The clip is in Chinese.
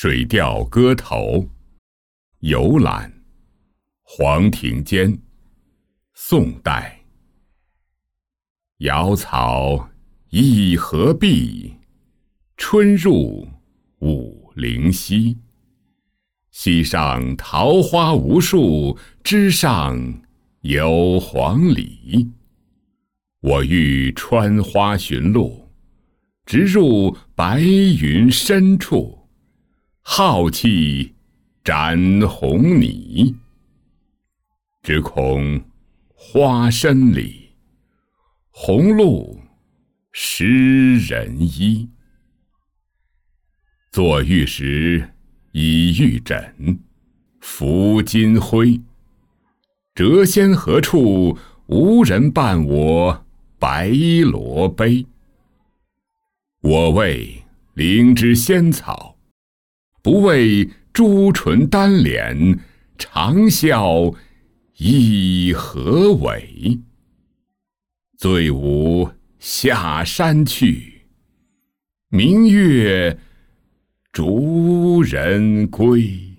水调歌头·游览，黄庭坚，宋代。瑶草一河碧，春入武陵溪。溪上桃花无数，枝上有黄鹂。我欲穿花寻路，直入白云深处，浩气展红霓。只恐花深里，红露湿人衣。坐玉石，倚玉枕，拂金辉。谪仙何处？无人伴我白罗杯。我为灵芝仙草，不为朱唇丹脸，长啸一何为？醉舞下山去，明月逐人归。